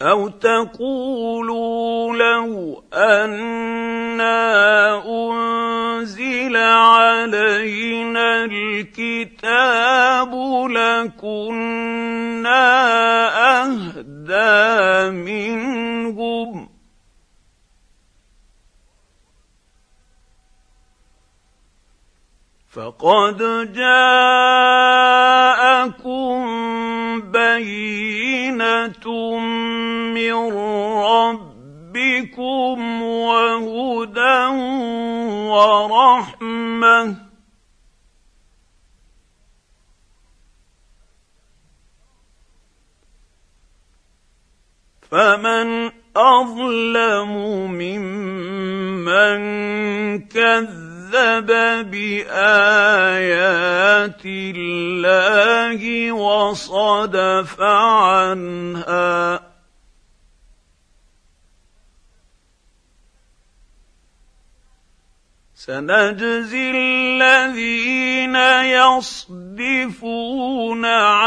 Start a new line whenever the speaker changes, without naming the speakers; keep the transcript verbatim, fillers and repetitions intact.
أَوْ تَقُولُوا لَوْ أَنَّا أُنزِلَ عَلَيْنَا الْكِتَابُ لَكُنَّا أَهْدَىٰ مِنْهُمْ ۚ فَقَدْ جَاءَكُم بَيِّنَةٌ مِّن رَّبِّكُمْ وَهُدًى وَرَحْمَةٌ ۚ فَمَنْ أَظْلَمُ مِمَّن كَذَّبَ بِآيَاتِ اللَّهِ وَصَدَفَ عَنْهَا ۗ سَنَجْزِي الَّذِينَ يَصْدِفُونَ